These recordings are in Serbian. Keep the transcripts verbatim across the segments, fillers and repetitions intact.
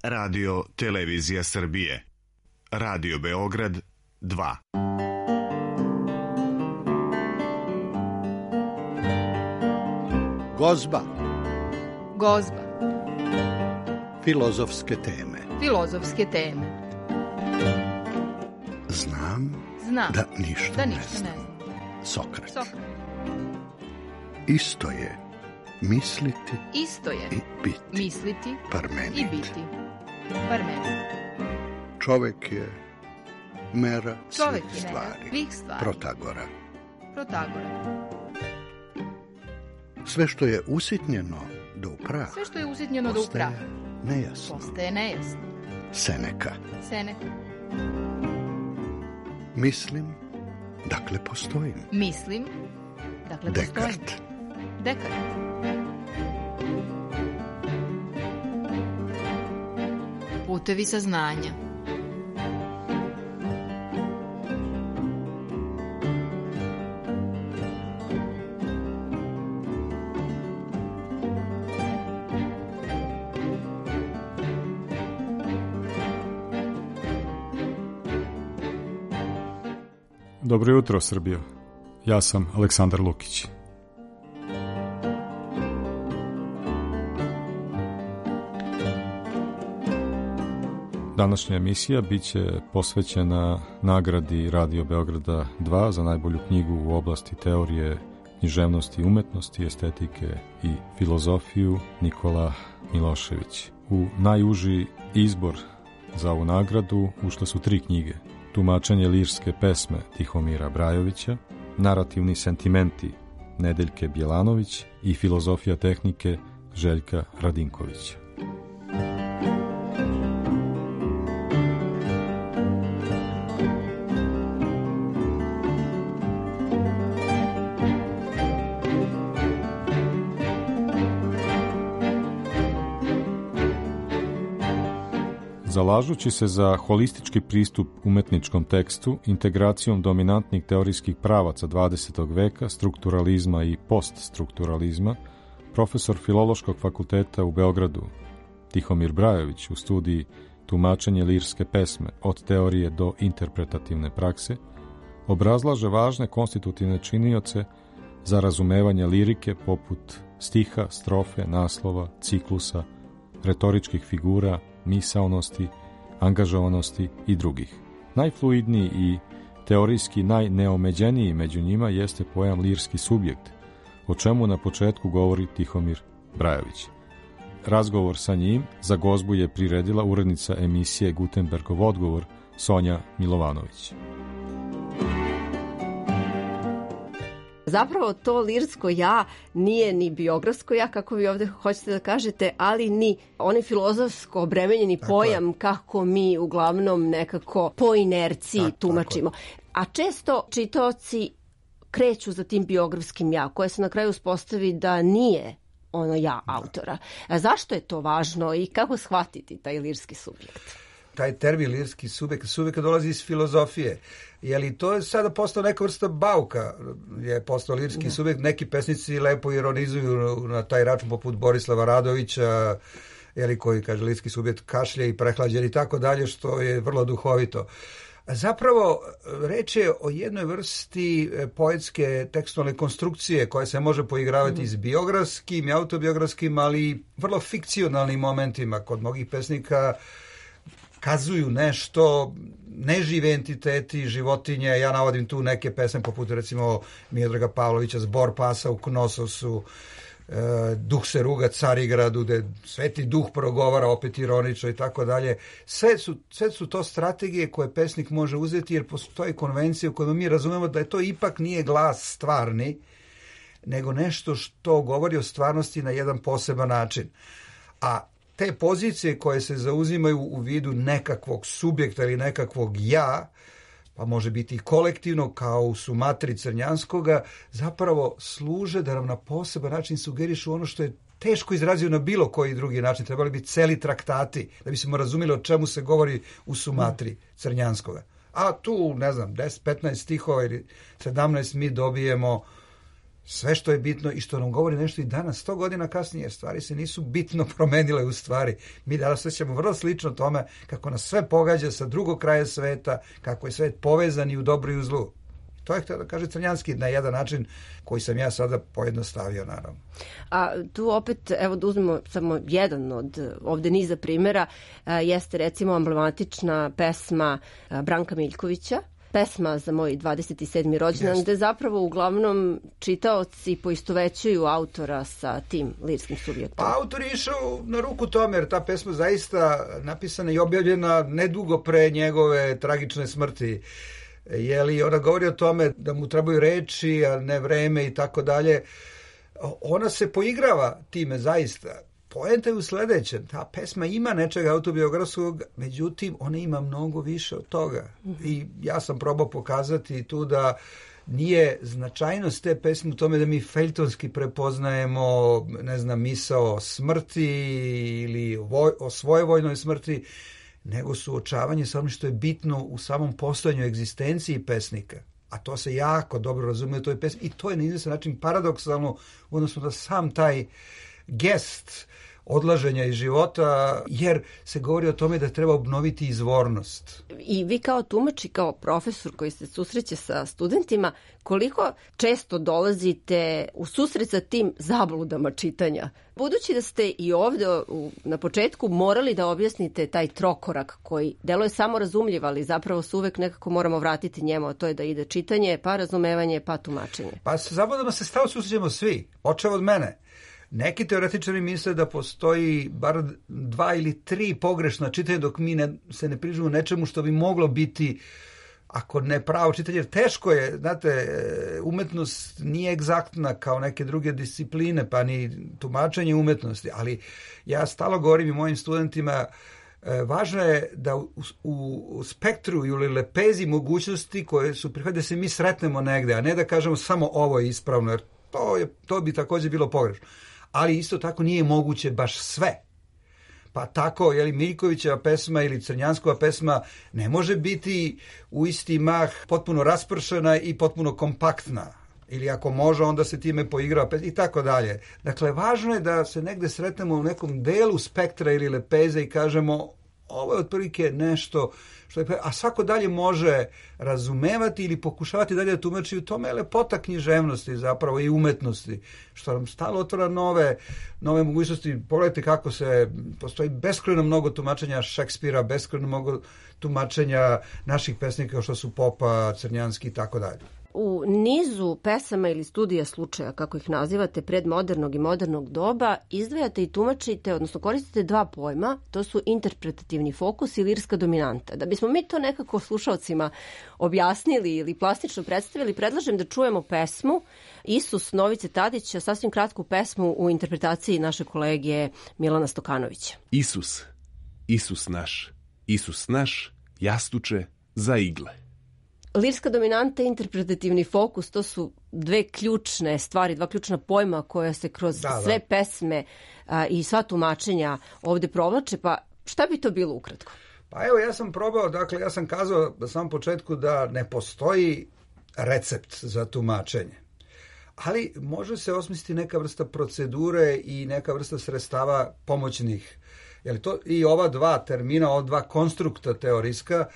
Radio Televizija Srbije. Radio Beograd dva. Gozba. Gozba. Filozofske teme. Filozofske teme. Znam, Znam da ništa, da ne, ništa znam. ne znam. Sokrat. Sokrat. Isto je misliti Isto je i biti. misliti Parmenid. i biti. Parmenid. Čovek je mera Čovek svih je mera stvari. svih stvari. Protagora. Protagora. Sve što je usitnjeno do u prah, Sve što je usitnjeno do u prah postaje nejasno. postaje nejasno. Seneka. Seneka. Mislim, dakle postojim. Mislim, dakle postojim. Dekart. Dekart. Putevi saznanja. Dobro jutro, Srbijo. Ja sam Aleksandar Lukić. Današnja emisija biće posvećena nagradi Radio Beograda dva za najbolju knjigu u oblasti teorije, književnosti, umetnosti, estetike i filozofiju Nikola Milošević. U najuži izbor za ovu nagradu ušle su tri knjige: Tumačenje lirske pesme Tihomira Brajovića, Narativni sentimenti Nedeljke Bjelanović i Filozofija tehnike Željka Radinkovića. Zalažući se za holistički pristup umetničkom tekstu, integracijom dominantnih teorijskih pravaca dvadesetog veka, strukturalizma i poststrukturalizma, profesor Filološkog fakulteta u Beogradu Tihomir Brajović u studiji Tumačenje lirske pesme od teorije do interpretativne prakse obrazlaže važne konstitutivne činioce za razumevanje lirike poput stiha, strofe, naslova, ciklusa, retoričkih figura, misaonosti, angažovanosti i drugih. Najfluidniji i teorijski najneomeđeniji među njima jeste pojam lirski subjekt, o čemu na početku govori Tihomir Brajović. Razgovor sa njim za Gozbu je priredila urednica emisije Gutenbergov odgovor Sonja Milovanović. Zapravo to lirsko ja nije ni biografsko ja, kako vi ovde hoćete da kažete, ali ni onaj filozofsko obremenjeni pojam kako mi uglavnom nekako po inerciji tako, tumačimo. Tako. A često čitaoci kreću za tim biografskim ja, koje se na kraju uspostavi da nije ono ja autora. A zašto je to važno i kako shvatiti taj lirski subjekt? Taj termin lirski subjekt, subjekt dolazi iz filozofije. Je li to je sada postao neka vrsta bauka, je postao lirski ne. subjekt, neki pesnici lepo ironizuju na taj račun poput Borislava Radovića, je li koji kaže lirski subjekt kašlje i prehlađen i tako dalje, što je vrlo duhovito. Zapravo, reč je o jednoj vrsti poetske tekstualne konstrukcije koja se može poigravati mm. s biografskim i autobiografskim, ali vrlo fikcionalnim momentima. Kod mnogih pesnika kazuju nešto, nežive entiteti, životinje. Ja navodim tu neke pesme poput recimo Miodraga Pavlovića Zbor pasa u Knososu, e, Duh se ruga Carigradu, gde Sveti Duh progovara opet ironično i tako dalje. Sve su, sve su to strategije koje pesnik može uzeti jer postoji konvencija u kojoj mi razumemo da je to ipak nije glas stvarni, nego nešto što govori o stvarnosti na jedan poseban način. A te pozicije koje se zauzimaju u vidu nekakvog subjekta ili nekakvog ja, pa može biti i kolektivno kao u Sumatri Crnjanskoga, zapravo služe da nam na poseban način sugerišu ono što je teško izrazio na bilo koji drugi način. Trebali bi celi traktati da bismo razumeli o čemu se govori u Sumatri Crnjanskoga. A tu, ne znam, deset petnaest stihova ili sedamnaest mi dobijemo sve što je bitno i što nam govori nešto i danas, sto godina kasnije, stvari se nisu bitno promenile u stvari. Mi danas osjećamo vrlo slično tome kako nas sve pogađa sa drugog kraja sveta, kako je svet povezan i u dobru i u zlu. To je htio da kaže Crnjanski na jedan način koji sam ja sada pojednostavio, naravno. A tu opet, evo da uzmemo samo jedan od ovde niza primjera, jeste recimo emblematična pesma Branka Miljkovića, pesma za moj dvadeset sedmi rođendan, gde zapravo uglavnom čitaoci poistovećuju autora sa tim lirskim subjektom. Pa autor je išao na ruku tome, jer ta pesma zaista napisana i objavljena nedugo pre njegove tragične smrti. Jeli, ona govori o tome da mu trebaju reči, a ne vreme i tako dalje. Ona se poigrava time zaista. Poenta je u sledećem. Ta pesma ima nečega autobiografskog, međutim, ona ima mnogo više od toga. I ja sam probao pokazati tu da nije značajnost te pesme u tome da mi feljtonski prepoznajemo, ne znam, misao o smrti ili voj, o svojevojnoj smrti, nego suočavanje sa onim što je bitno u samom postojanju egzistenciji pesnika. A to se jako dobro razume u toj pesmi. I to je na izvestan način paradoksalno, odnosno da sam taj gest odlaženja iz života, jer se govori o tome da treba obnoviti izvornost. I vi kao tumač i kao profesor koji se susreće sa studentima, koliko često dolazite u susret sa tim zabludama čitanja? Budući da ste i ovde u, na početku morali da objasnite taj trokorak koji deluje samo razumljiv, ali zapravo se uvek nekako moramo vratiti njemu, a to je da ide čitanje, pa razumevanje, pa tumačenje. Pa sa zabludama se stalo susrećemo svi, počeo od mene. Neki teoretičari misle da postoji bar dva ili tri pogrešna čitanja dok mi ne, se ne prižemo nečemu što bi moglo biti, ako ne pravo čitanje, jer teško je, znate, umetnost nije egzaktna kao neke druge discipline, pa ni tumačenje umetnosti, ali ja stalo govorim i mojim studentima, važno je da u, u spektru ili lepezi mogućnosti koje su prihvatne da se mi sretnemo negde, a ne da kažemo samo ovo je ispravno, jer to, je, to bi također bilo pogrešno. Ali isto tako nije moguće baš sve. Pa tako, je li Miljkovićeva pesma ili Crnjanskova pesma ne može biti u isti mah potpuno raspršena i potpuno kompaktna. Ili ako može, onda se time poigrava i tako dalje. Dakle, važno je da se negde sretnemo u nekom delu spektra ili lepeze i kažemo ovo je otprilike nešto što je, a svako dalje može razumevati ili pokušavati dalje da tumači. U tome je lepota književnosti zapravo i umetnosti, što nam stalo otvara nove, nove mogućnosti. Pogledajte kako se, postoji beskrajno mnogo tumačenja Šekspira, beskrajno mnogo tumačenja naših pesnika kao što su Popa, Crnjanski i tako dalje. U nizu pesama ili studija slučaja, kako ih nazivate, predmodernog i modernog doba, izdvajate i tumačite, odnosno koristite dva pojma, to su interpretativni fokus i lirska dominanta. Da bismo mi to nekako slušalcima objasnili ili plastično predstavili, predlažem da čujemo pesmu Isus Novice Tadića, sasvim kratku pesmu u interpretaciji naše kolege Milana Stokanovića. Isus, Isus naš, Isus naš, jastuče za igle. Lirska dominanta i interpretativni fokus, to su dve ključne stvari, dva ključna pojma koja se kroz da, sve da. pesme a, i sva tumačenja ovde provlače, pa šta bi to bilo ukratko? Pa evo, ja sam probao, dakle, ja sam kazao na samom početku da ne postoji recept za tumačenje, ali može se osmisliti neka vrsta procedure i neka vrsta sredstava pomoćnih. Jel to, i ova dva termina, ova dva konstrukta teorijska,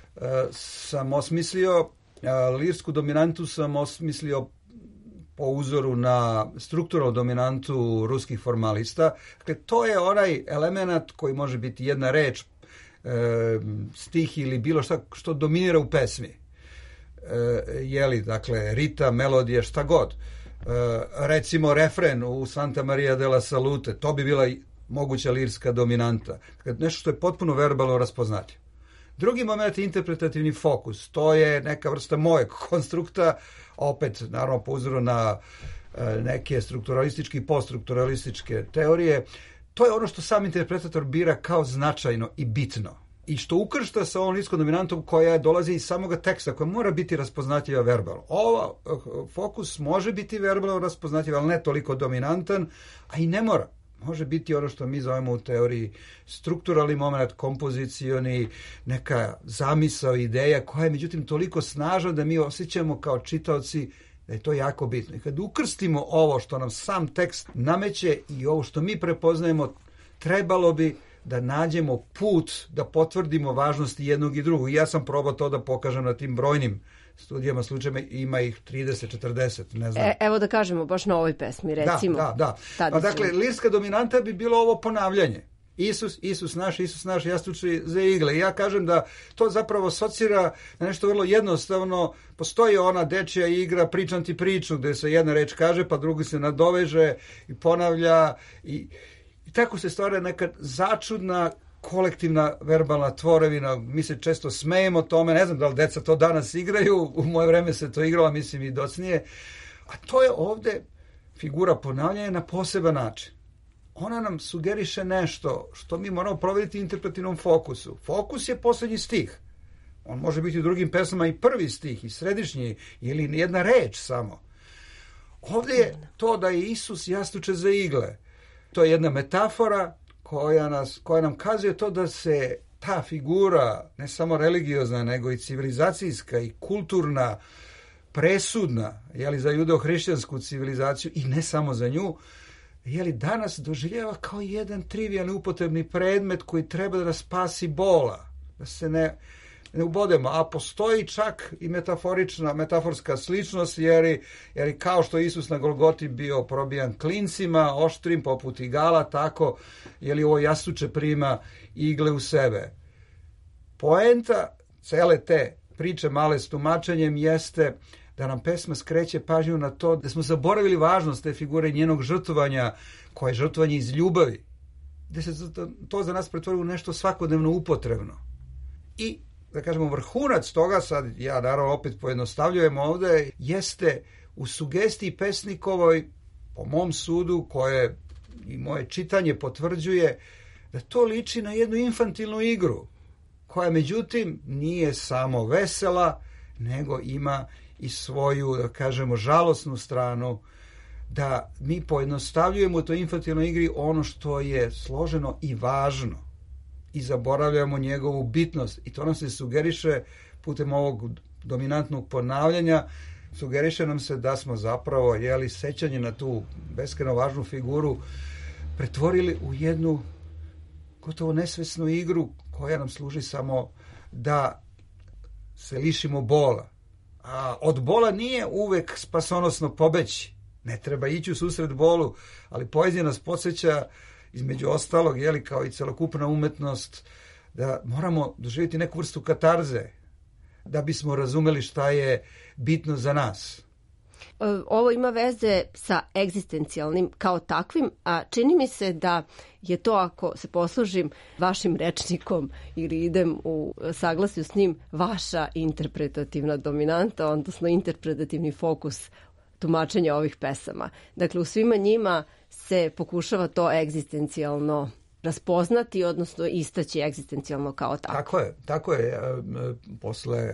sam osmislio, lirsku dominantu sam osmislio po uzoru na strukturalnu dominantu ruskih formalista. Dakle, to je onaj element koji može biti jedna reč, stih ili bilo šta što dominira u pesmi. Jeli, dakle, ritam, melodija, šta god. Recimo, refren u Santa Maria della Salute, to bi bila moguća lirska dominanta. Dakle, nešto što je potpuno verbalno raspoznatljivo. Drugi moment je interpretativni fokus. To je neka vrsta mojeg konstrukta, opet, naravno, po uzoru na neke strukturalističke i poststrukturalističke teorije. To je ono što sam interpretator bira kao značajno i bitno. I što ukršta sa ovom lirskom dominantom koja dolazi iz samoga teksta, koja mora biti raspoznatljiva verbalno. Ova fokus može biti verbalno raspoznatljiv, ali ne toliko dominantan, a i ne mora. Može biti ono što mi zovemo u teoriji strukturalni moment, kompozicioni, neka zamisao, ideja koja je međutim toliko snažna da mi osjećamo kao čitaoci Da je to jako bitno. I kad ukrstimo ovo što nam sam tekst nameće i ovo što mi prepoznajemo, trebalo bi da nađemo put da potvrdimo važnosti jednog i drugog. I ja sam probao to da pokažem na tim brojnim studijama, slučajima, ima ih trideset četrdeset, ne znam. E, evo da kažemo baš na ovoj pesmi, recimo. Da, da, da. Pa dakle, lirska dominanta bi bilo ovo ponavljanje. Isus, Isus naš, Isus naš, jastuče za igle. I ja kažem da to zapravo asocira na nešto vrlo jednostavno. Postoji ona dečija igra pričam ti priču, gde se jedna reč kaže, pa drugi se nadoveže i ponavlja. I, i tako se stvara neka začudna kolektivna verbalna tvorevina. Mi se često smejemo tome, ne znam da li deca to danas igraju, u moje vreme se to igralo, mislim i docnije. A to je ovde figura ponavljanja na poseban način. Ona nam sugeriše nešto što mi moramo proveriti interpretivnom fokusu. Fokus je poslednji stih. On može biti u drugim pesmama i prvi stih, i središnji, ili jedna reč samo. Ovde je to da je Isus jastuče za igle. To je jedna metafora koja, nas, koja nam kazuje to da se ta figura, ne samo religiozna, nego i civilizacijska i kulturna, presudna, jeli, za judeo-hrišćansku civilizaciju i ne samo za nju, jeli, danas doživljava kao jedan trivijalni upotrebni predmet koji treba da nas spasi bola, da se ne, ne ubodemo. A postoji čak i metaforična, metaforska sličnost, jer, jer kao što Isus na Golgoti bio probijan klincima, oštrim, poput igala, tako, jeli, ovo jastuče prima igle u sebe. Poenta cele te priče male s tumačenjem jeste da nam pesma skreće pažnju na to da smo zaboravili važnost te figure i njenog žrtvovanja, koje je žrtvovanje iz ljubavi, da se to za nas pretvori u nešto svakodnevno upotrebno. I, da kažemo, vrhunac toga, sad ja naravno opet pojednostavljujem ovde, jeste u sugestiji pesnikovoj, po mom sudu, koje i moje čitanje potvrđuje, da to liči na jednu infantilnu igru, koja međutim nije samo vesela, nego ima i svoju, da kažemo, žalosnu stranu, da mi pojednostavljujemo u toj infantilnoj igri ono što je složeno i važno i zaboravljamo njegovu bitnost. I to nam se sugeriše putem ovog dominantnog ponavljanja, sugeriše nam se da smo zapravo, jeli, sećanje na tu beskrajno važnu figuru pretvorili u jednu gotovo nesvesnu igru koja nam služi samo da se lišimo bola. A od bola nije uvek spasonosno pobeći. Ne treba ići u susret bolu, ali poezija nas podsjeća, između ostalog, jeli, kao i celokupna umetnost, da moramo doživjeti neku vrstu katarze, da bismo razumeli šta je bitno za nas. Ovo ima veze sa egzistencijalnim kao takvim, a čini mi se da je to, ako se poslužim vašim rečnikom ili idem u saglasju s njim, vaša interpretativna dominanta, odnosno interpretativni fokus tumačenja ovih pesama. Dakle, u svima njima se pokušava to egzistencijalno raspoznati, odnosno istaći egzistencijalno kao tako. Tako je, tako je. Posle...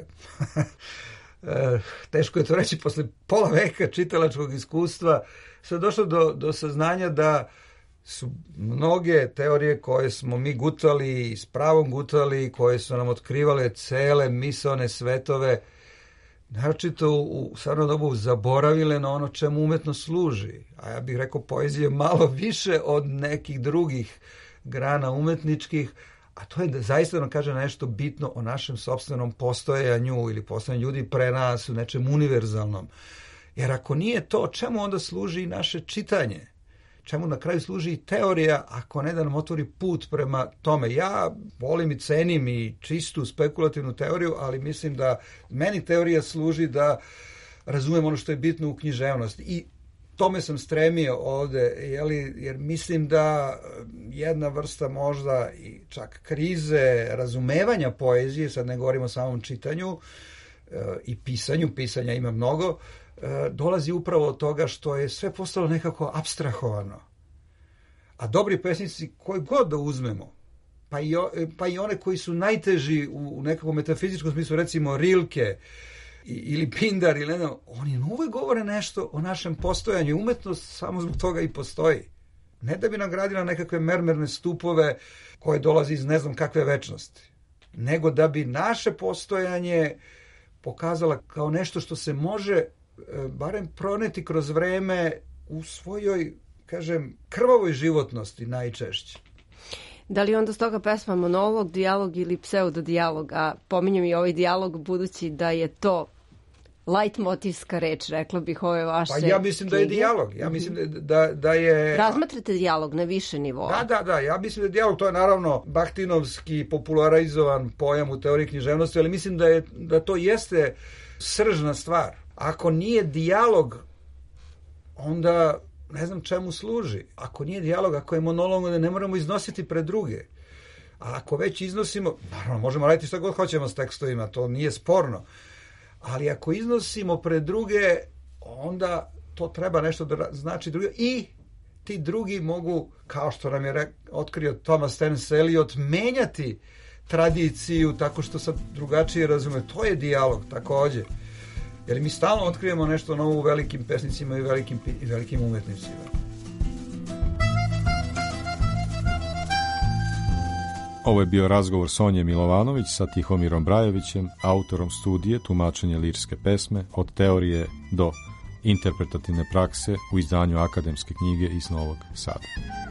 teško je to reći, posle pola veka čitalačkog iskustva se došlo do, do saznanja da su mnoge teorije koje smo mi gutali i s pravom gutali, koje su nam otkrivale cele misaone svetove, naročito u stvarno dobu zaboravile na ono čemu umetnost služi. A ja bih rekao, poezija malo više od nekih drugih grana umetničkih, a to je da zaista nam kaže nešto bitno o našem sopstvenom postojanju ili postojanju ljudi pre nas u nečem univerzalnom. Jer ako nije to, čemu onda služi i naše čitanje? Čemu na kraju služi i teorija, ako ne da nam otvori put prema tome? Ja volim i cenim i čistu spekulativnu teoriju, ali mislim da meni teorija služi da razumem ono što je bitno u književnosti. I tome sam stremio ovde, jeli, jer mislim da jedna vrsta možda i čak krize razumevanja poezije, sad ne govorimo o samom čitanju e, i pisanju, pisanja ima mnogo, e, dolazi upravo od toga što je sve postalo nekako apstrahovano. A dobri pesnici koji god da uzmemo, pa i, pa i one koji su najteži u, u nekakvom metafizičkom smislu, recimo Rilke, ili Pindar, ili ne znam, oni uvek govore nešto o našem postojanju. Umetnost samo zbog toga i postoji. Ne da bi nam gradila nekakve mermerne stupove koje dolazi iz ne znam kakve večnosti, nego da bi naše postojanje pokazala kao nešto što se može barem proneti kroz vreme u svojoj, kažem, krvavoj životnosti najčešće. Da li onda stoga pesma monolog, dijalog ili pseudodijalog? A pominjem i ovaj dijalog budući da je to lajtmotivska reč, rekla bih, ove vaše Pa ja mislim knjige. Da je dijalog. Ja mislim da, da je... Razmatrate dijalog na više nivoa. Da, da, da. Ja mislim da je dijalog, to je naravno bahtinovski popularizovan pojam u teoriji književnosti, ali mislim da, je, da to jeste sržna stvar. Ako nije dijalog, onda ne znam čemu služi. Ako nije dijalog, ako je monolog, onda ne moramo iznositi pred druge. A ako već iznosimo, naravno, možemo raditi što god hoćemo s tekstovima, to nije sporno. Ali ako iznosimo pred druge, onda to treba nešto da znači druge. I ti drugi mogu, kao što nam je re, otkrio Thomas Terence Eliot, menjati tradiciju tako što sad drugačije razume. To je dijalog takođe. Jer mi stalno otkrijemo nešto novo u velikim pesnicima i velikim, i velikim umetnicima. Ovo je bio razgovor Sonje Milovanović sa Tihomirom Brajevićem, autorom studije Tumačenje lirske pesme od teorije do interpretativne prakse u izdanju akademske knjige iz Novog Sada.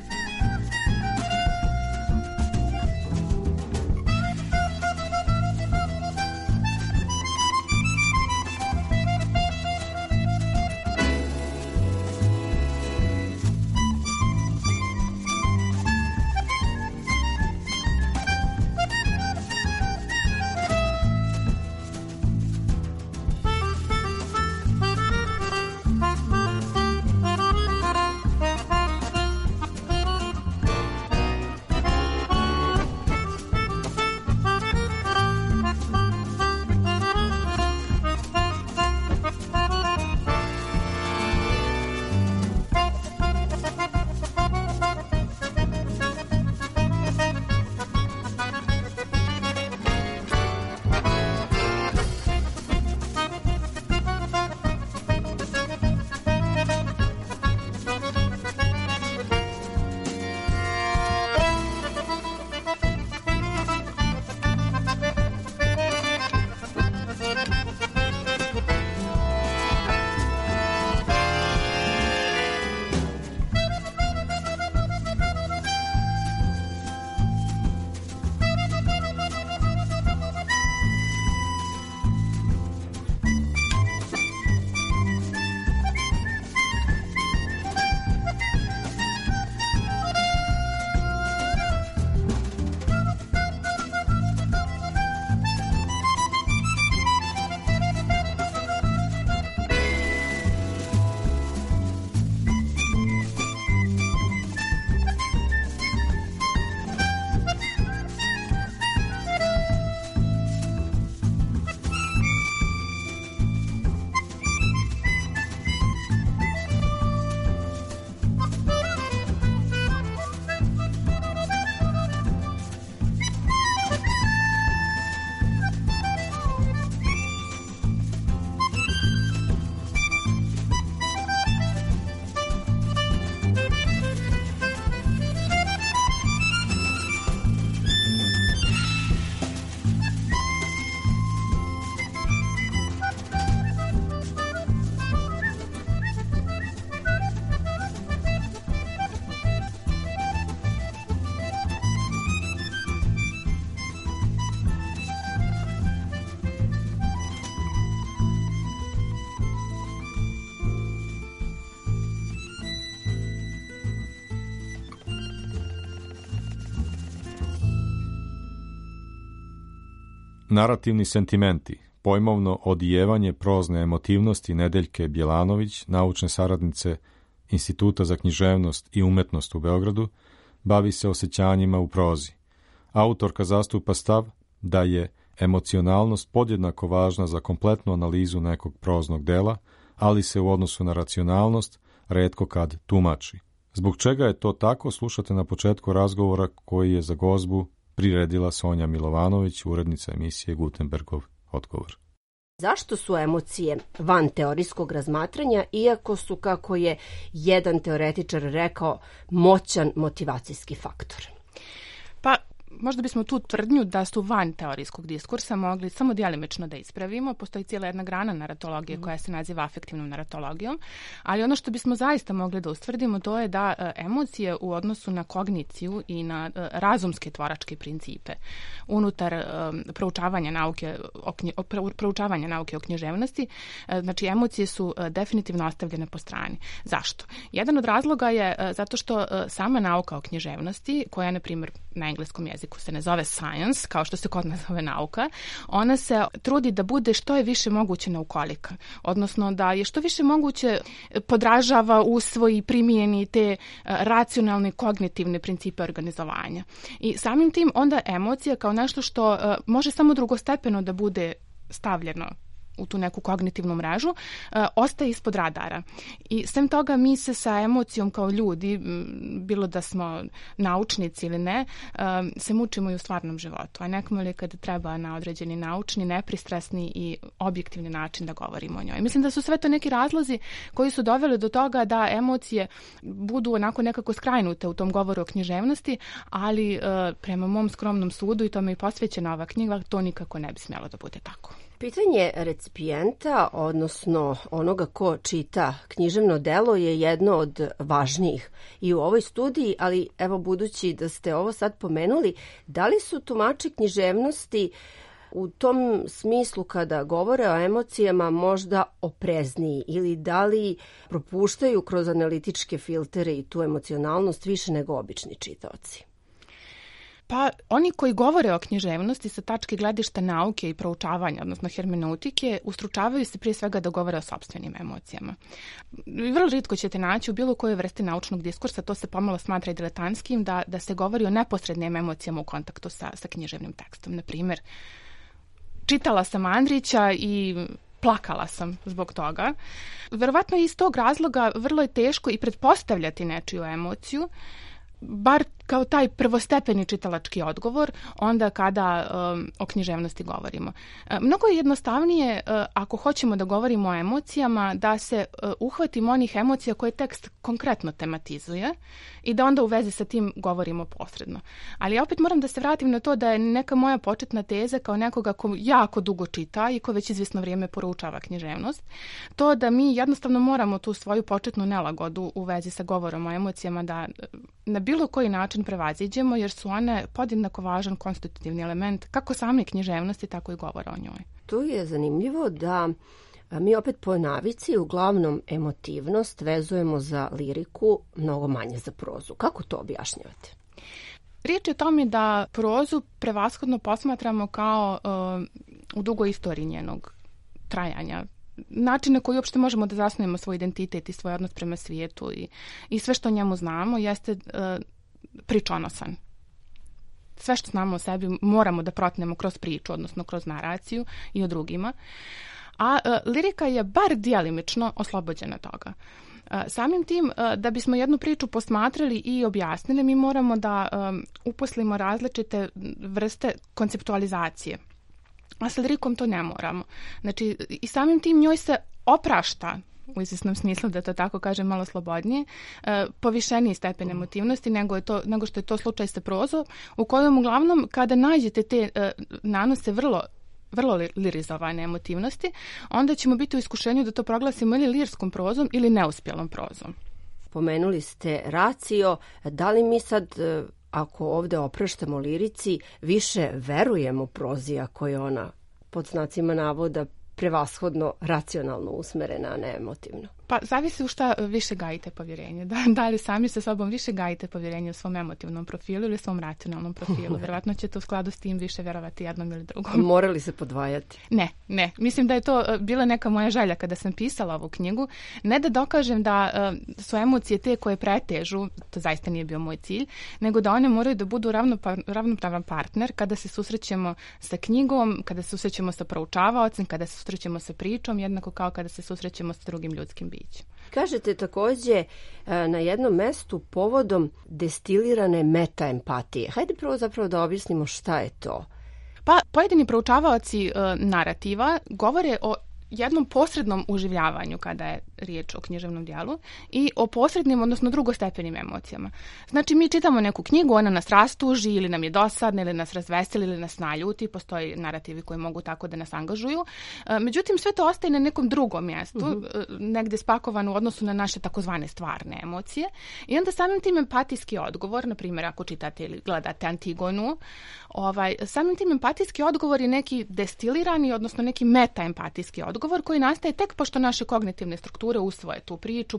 Narativni sentimenti, pojmovno odijevanje prozne emotivnosti Nedeljke Bjelanović, naučne saradnice Instituta za književnost i umetnost u Beogradu, bavi se osjećanjima u prozi. Autorka zastupa stav da je emocionalnost podjednako važna za kompletnu analizu nekog proznog dela, ali se u odnosu na racionalnost retko kad tumači. Zbog čega je to tako, slušate na početku razgovora koji je za gozbu priredila Sonja Milovanović, urednica emisije Gutenbergov odgovor. Zašto su emocije van teorijskog razmatranja, iako su, kako je jedan teoretičar rekao, moćan motivacijski faktor? Pa, možda bismo tu tvrdnju da su van teorijskog diskursa mogli samo djelimično da ispravimo. Postoji cijela jedna grana naratologije koja se naziva afektivnom naratologijom, ali ono što bismo zaista mogli da ustvrdimo to je da e, emocije u odnosu na kogniciju i na e, razumske tvoračke principe unutar e, proučavanja nauke o, knji, o proučavanja nauke o književnosti, e, znači emocije su e, definitivno ostavljene po strani. Zašto? Jedan od razloga je e, zato što e, sama nauka o književnosti, koja na primjer na engleskom jeziku se ne zove science, kao što se kod nas zove nauka, ona se trudi da bude što je više moguće naukolika. Odnosno da je što više moguće podražava, usvoji, primijeni te racionalne kognitivne principe organizovanja. I samim tim onda emocija kao nešto što može samo drugostepeno da bude stavljeno u tu neku kognitivnu mrežu, uh, ostaje ispod radara. I sem toga mi se sa emocijom kao ljudi, bilo da smo naučnici ili ne, uh, se mučimo i u stvarnom životu. A nekamo li kada treba na određeni naučni, nepristrasni i objektivni način da govorimo o njoj. Mislim da su sve to neki razlozi koji su doveli do toga da emocije budu onako nekako skrajnute u tom govoru o književnosti, ali uh, prema mom skromnom sudu, i tome je posvećena ova knjiga, to nikako ne bi smjelo da bude tako. Pitanje recipijenta, odnosno onoga ko čita književno delo, je jedno od važnijih i u ovoj studiji, ali evo budući da ste ovo sad pomenuli, da li su tumači književnosti u tom smislu kada govore o emocijama možda oprezniji ili da li propuštaju kroz analitičke filtere i tu emocionalnost više nego obični čitaoci? Pa oni koji govore o književnosti sa tačke gledišta nauke i proučavanja, odnosno hermeneutike, ustručavaju se prije svega da govore o sopstvenim emocijama. Vrlo rijetko ćete naći u bilo kojoj vrsti naučnog diskursa, to se pomalo smatra i diletantskim, da, da se govori o neposrednim emocijama u kontaktu sa, sa književnim tekstom. Naprimjer, čitala sam Andrića i plakala sam zbog toga. Verovatno iz tog razloga vrlo je teško i pretpostavljati nečiju emociju, bar kao taj prvostepeni čitalački odgovor onda kada um, o književnosti govorimo. Uh, mnogo je jednostavnije uh, ako hoćemo da govorimo o emocijama, da se uh, uhvatimo onih emocija koje tekst konkretno tematizuje i da onda u vezi sa tim govorimo posredno. Ali ja opet moram da se vratim na to da je neka moja početna teza kao nekoga ko jako dugo čita i ko već izvjesno vrijeme poroučava književnost, to da mi jednostavno moramo tu svoju početnu nelagodu u vezi sa govorom o emocijama da na bilo koji način prevaziđemo, jer su one podjednako važan konstitutivni element kako same književnosti, tako i govora o njoj. Tu je zanimljivo da mi opet po navici uglavnom emotivnost vezujemo za liriku, mnogo manje za prozu. Kako to objašnjavate? Riječ je o tome da prozu prevashodno posmatramo kao uh, u dugoj istoriji njenog trajanja. Način na koji uopšte možemo da zasnujemo svoj identitet i svoj odnos prema svijetu i, i sve što o njemu znamo jeste uh, pričonosan. Sve što znamo o sebi moramo da protnemo kroz priču, odnosno kroz naraciju i o drugima. A uh, lirika je bar djelimično oslobođena toga. Uh, samim tim, uh, da bismo jednu priču posmatrali i objasnili, mi moramo da um, uposlimo različite vrste konceptualizacije. A sa lirikom to ne moramo. Znači, i samim tim njoj se oprašta, u izvjesnom smislu da to tako kažem malo slobodnije, povišeniji stepen emotivnosti nego, je to, nego što je to slučaj sa prozom, u kojom uglavnom kada nađete te nanose vrlo vrlo lirizovane emotivnosti, onda ćemo biti u iskušenju da to proglasimo ili lirskom prozom ili neuspjelom prozom. Pomenuli ste racio, da li mi sad, ako ovdje opraštamo lirici, više verujemo prozi ako je ona pod znacima navoda prevashodno racionalno usmerena, a ne emotivno? Pa zavisi u šta više gajite povjerenje. Da, da li sami sa sobom više gajite povjerenje u svom emotivnom profilu ili svom racionalnom profilu. Vjerovatno ćete u skladu s tim više vjerovati jednom ili drugom. Morali se podvajati? Ne, ne. Mislim da je to bila neka moja želja kada sam pisala ovu knjigu. Ne da dokažem da uh, su emocije te koje pretežu, to zaista nije bio moj cilj, nego da one moraju da budu ravnopravan partner kada se susrećemo sa knjigom, kada se susrećemo sa proučavaocem, kada se susrećemo sa pričom, jednako kao kada se susrećemo sa drugim ljudskim bićem. Kažete također na jednom mestu povodom destilirane metaempatije. Hajde prvo zapravo da objasnimo šta je to. Pa pojedini proučavaoci e, narativa govore o jednom posrednom uživljavanju kada je riječ o književnom djelu, i o posrednim, odnosno drugostepenim emocijama. Znači, mi čitamo neku knjigu, ona nas rastuži ili nam je dosadna ili nas razveseli ili nas naljuti, postoji narativi koji mogu tako da nas angažuju. Međutim, sve to ostaje na nekom drugom mjestu, uh-huh. negdje spakovano u odnosu na naše takozvane stvarne emocije. I onda samim tim empatijski odgovor, na primjer ako čitate ili gledate Antigonu, ovaj, samim tim empatijski odgovor je neki destilirani, odnosno neki meta-empatijski odgovor koji nastaje tek pošto naše kognitivne strukture usvoje tu priču.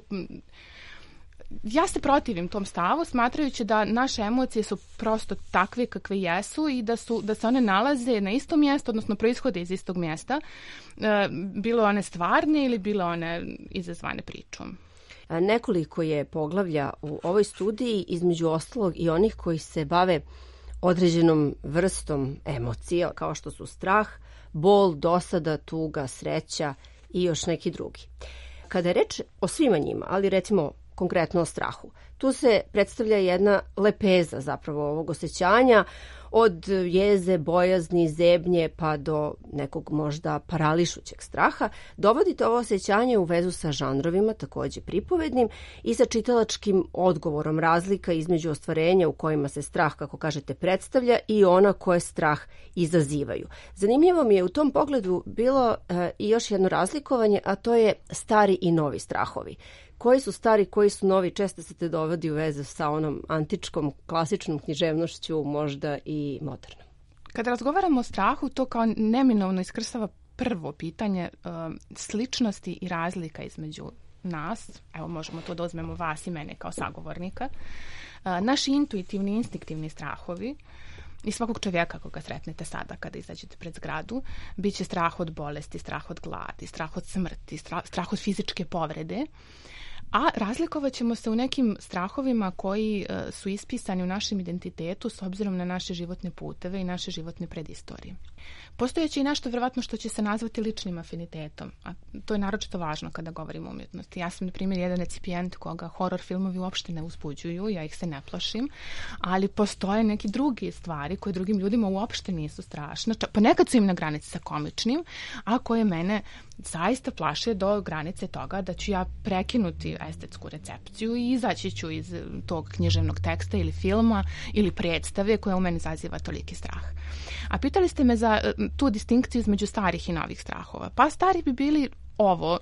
Ja se protivim tom stavu, smatrajući da naše emocije su prosto takve kakve jesu i da, su, da se one nalaze na istom mjestu, odnosno proishode iz istog mjesta, e, bilo one stvarne ili bilo one izazvane pričom. Nekoliko je poglavlja u ovoj studiji, između ostalog i onih koji se bave određenom vrstom emocija, kao što su strah, bol, dosada, tuga, sreća i još neki drugi. Kada je reč o svima njima, ali recimo konkretno o strahu, tu se predstavlja jedna lepeza zapravo ovog osjećanja, od jeze, bojazni, zebnje pa do nekog možda parališućeg straha. Dovodite ovo osjećanje u vezu sa žanrovima, također pripovednim, i sa čitalačkim odgovorom, razlika između ostvarenja u kojima se strah, kako kažete, predstavlja i ona koje strah izazivaju. Zanimljivo mi je u tom pogledu bilo e, i još jedno razlikovanje, a to je stari i novi strahovi. Koji su stari, koji su novi, često se te dovodi u vezu sa onom antičkom, klasičnom književnošću, možda i modernom. Kada razgovaramo o strahu, to kao neminovno iskrsava prvo pitanje uh, sličnosti i razlika između nas. Evo, možemo to da uzmemo vas i mene kao sagovornika. Uh, naši intuitivni, instinktivni strahovi i svakog čovjeka koga sretnete sada kada izađete pred zgradu, bit će strah od bolesti, strah od gladi, strah od smrti, strah, strah od fizičke povrede. A razlikovat ćemo se u nekim strahovima koji uh, su ispisani u našem identitetu s obzirom na naše životne puteve i naše životne predistorije. Postojeće i nešto vjerovatno što će se nazvati ličnim afinitetom, a to je naročito važno kada govorimo o umjetnosti. Ja sam, na primjer, jedan recipijent koga horor filmovi uopšte ne uzbuđuju, ja ih se ne plašim, ali postoje neki drugi stvari koje drugim ljudima uopšte nisu strašne, pa nekad su im na granici sa komičnim, a koje mene zaista plaše do granice toga da ću ja prekinuti estetsku recepciju i izaći ću iz tog književnog teksta ili filma ili predstave koja u meni zaziva toliki strah. A pitali ste me za tu distinkciju između starih i novih strahova. Pa stari bi bili ovo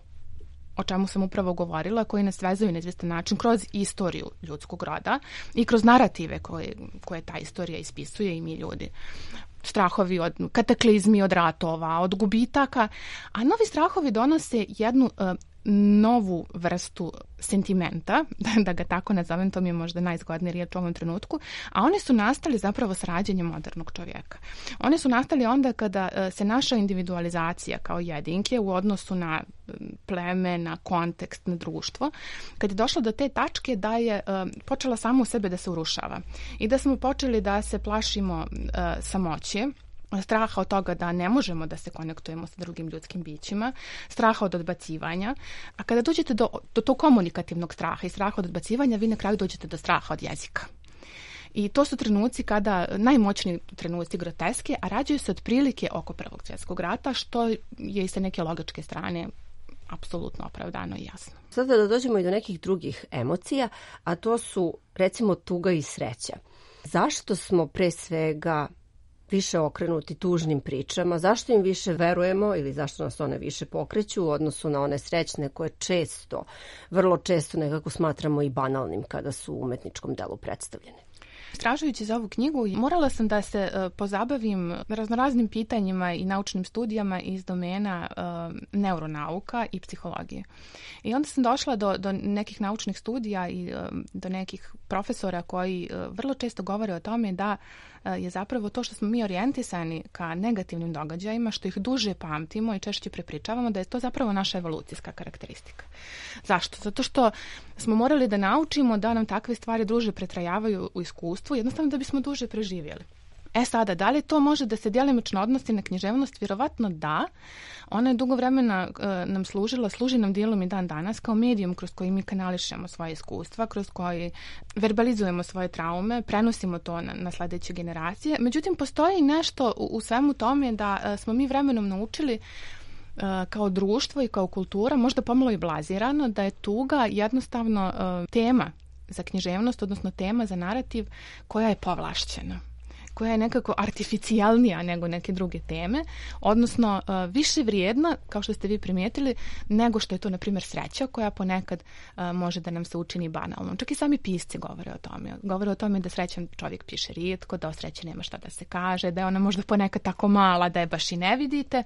o čemu sam upravo govorila, koji nas vezuju na izvjestan način kroz istoriju ljudskog roda i kroz narative koje, koje ta istorija ispisuje i mi ljudi. Strahovi od kataklizmi, od ratova, od gubitaka, a novi strahovi donose jednu uh, novu vrstu sentimenta, da ga tako nazovem, to mi je možda najzgodnija riječ u ovom trenutku, a one su nastali zapravo s rađenjem modernog čovjeka. One su nastali onda kada uh, se naša individualizacija kao jedinke u odnosu na pleme, na kontekst, na društvo, kad je došlo do te tačke da je uh, počela samo u sebe da se urušava i da smo počeli da se plašimo uh, samoće, straha od toga da ne možemo da se konektujemo sa drugim ljudskim bićima, straha od odbacivanja. A kada dođete do, do tog komunikativnog straha i straha od odbacivanja, vi na kraju dođete do straha od jezika. I to su trenuci kada, najmoćniji trenuci groteske, a rađaju se otprilike oko Prvog svjetskog rata, što je i sa neke logičke strane apsolutno opravdano i jasno. Sada da dođemo i do nekih drugih emocija, a to su recimo tuga i sreća. Zašto smo pre svega više okrenuti tužnim pričama, zašto im više verujemo ili zašto nas one više pokreću u odnosu na one srećne koje često, vrlo često nekako smatramo i banalnim kada su u umetničkom delu predstavljene? Istražujući za ovu knjigu, morala sam da se uh, pozabavim raznoraznim pitanjima i naučnim studijama iz domena uh, neuronauka i psihologije. I onda sam došla do, do nekih naučnih studija i uh, do nekih profesora koji uh, vrlo često govore o tome da uh, je zapravo to što smo mi orijentisani ka negativnim događajima, što ih duže pamtimo i češće prepričavamo, da je to zapravo naša evolucijska karakteristika. Zašto? Zato što smo morali da naučimo da nam takve stvari duže pretrajavaju u iskustvu, jednostavno da bismo duže preživjeli. E sada, da li to može da se djelimično odnosi na književnost? Vjerovatno da. Ona je dugo vremena uh, nam služila, služi nam dijelom i dan danas kao medijum kroz koji mi kanališemo svoje iskustva, kroz koji verbalizujemo svoje traume, prenosimo to na, na sljedeće generacije. Međutim, postoji nešto u, u svemu tome da uh, smo mi vremenom naučili kao društvo i kao kultura, možda pomalo i blazirano, da je tuga jednostavno tema za književnost, odnosno tema za narativ koja je povlašćena, koja je nekako artificijalnija nego neke druge teme, odnosno više vrijedna, kao što ste vi primijetili, nego što je to, na primjer, sreća, koja ponekad može da nam se učini banalnom. Čak i sami pisci govore o tome. Govore o tome da srećan čovjek piše rijetko, da o sreći nema šta da se kaže, da je ona možda ponekad tako mala da je baš i ne vidite.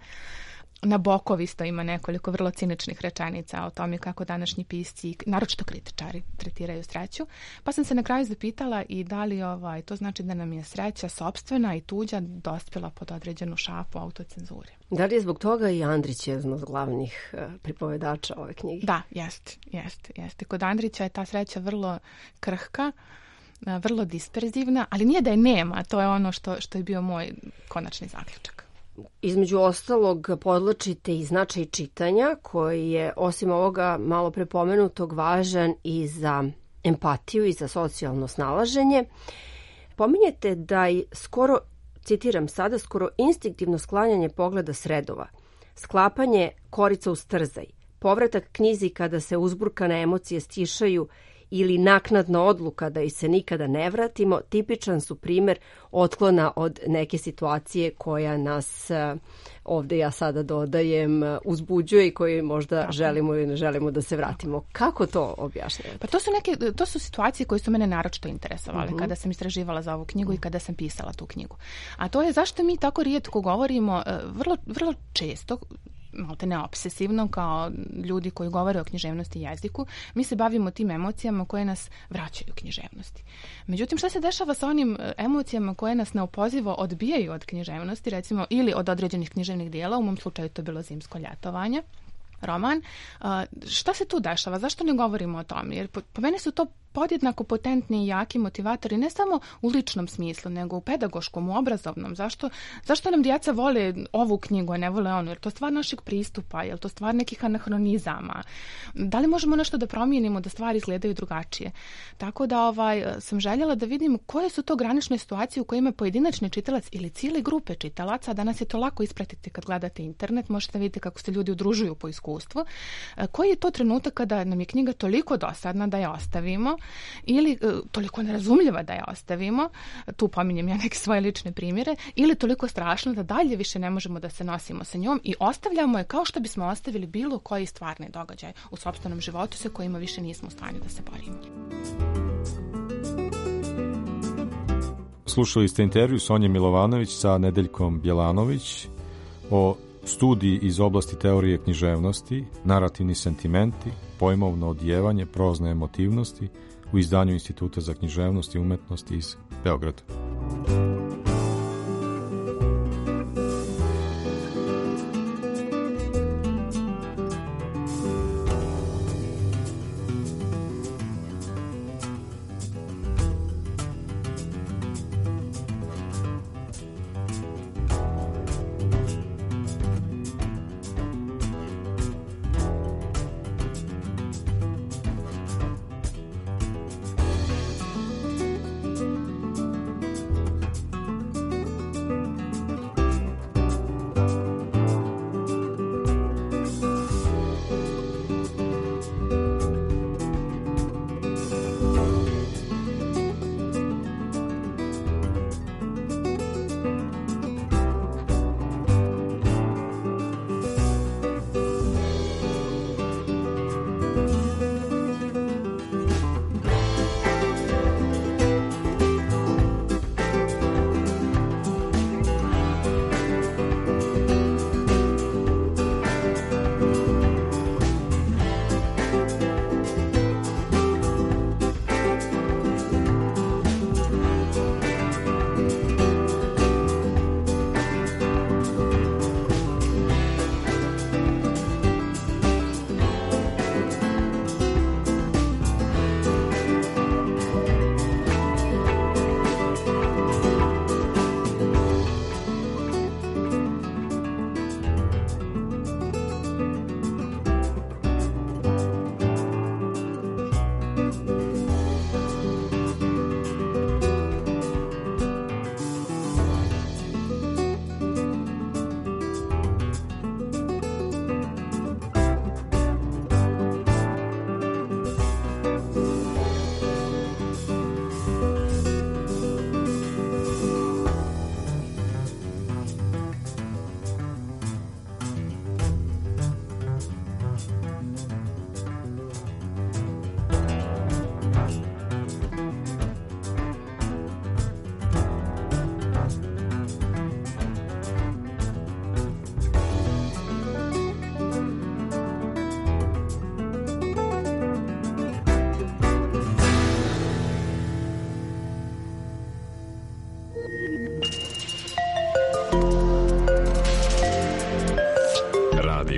Nabokov isto ima nekoliko vrlo ciničnih rečenica o tome kako današnji pisci, naročito kritičari, tretiraju sreću. Pa sam se na kraju zapitala i da li ovaj, to znači da nam je sreća sopstvena i tuđa dospjela pod određenu šapu autocenzure. Da li je zbog toga i Andrić jedan od glavnih pripovedača ove knjige? Da, jest, jest, jest. Kod Andrića je ta sreća vrlo krhka, vrlo disperzivna, ali nije da je nema, to je ono što, što je bio moj konačni zaključak. Između ostalog podlačite i značaj čitanja koji je osim ovoga malo prepomenutog važan i za empatiju i za socijalno snalaženje. Pominjete da je skoro, citiram sada, skoro instinktivno sklanjanje pogleda s redova, sklapanje korica u strzaj, povratak knjizi kada se uzburkane emocije stišaju ili naknadna odluka da ih se nikada ne vratimo, tipičan su primjer otklona od neke situacije koja nas, ovdje ja sada dodajem, uzbuđuje i koji možda Tako. želimo ili ne želimo da se vratimo. Kako to objašnjavate? Pa to su neke, to su situacije koje su mene naročito interesovale uh-huh. kada sam istraživala za ovu knjigu i kada sam pisala tu knjigu. A to je zašto mi tako rijetko govorimo, vrlo, vrlo često, malte ne obsesivno, kao ljudi koji govore o književnosti i jeziku, mi se bavimo tim emocijama koje nas vraćaju književnosti. Međutim, šta se dešava sa onim emocijama koje nas neopozivo odbijaju od književnosti, recimo, ili od određenih književnih dijela, u mom slučaju to je bilo Zimsko ljetovanje, roman. Šta se tu dešava? Zašto ne govorimo o tome? Jer po, po meni su to podjednako potentni i jaki motivatori, ne samo u ličnom smislu, nego u pedagoškom, u obrazovnom. Zašto, zašto nam djeca vole ovu knjigu, a ne vole onu? Jer to stvar našeg pristupa, je to stvar nekih anahronizama? Da li možemo nešto da promijenimo, da stvari izgledaju drugačije? Tako da ovaj, sam željela da vidim koje su to granične situacije u kojima pojedinačni čitalac ili cijele grupe čitalaca, danas je to lako ispratiti kad gledate internet, možete vidjeti kako se ljudi udružuju po iskustvu, koji je to trenutak kada nam je knjiga toliko dosadna da je ostavimo, ili toliko nerazumljiva da je ostavimo, tu pominjem ja neke svoje lične primjere, ili toliko strašno da dalje više ne možemo da se nosimo sa njom i ostavljamo je kao što bismo ostavili bilo koji stvarni događaj u sopstvenom životu sa kojima više nismo u stanju da se borimo. Slušali ste intervju Sonje Milovanović sa Nedeljkom Bjelanović o studiji iz oblasti teorije književnosti, narativni sentimenti, pojmovno odjevanje, prozne emotivnosti u izdanju Instituta za književnost i umetnost iz Beograda.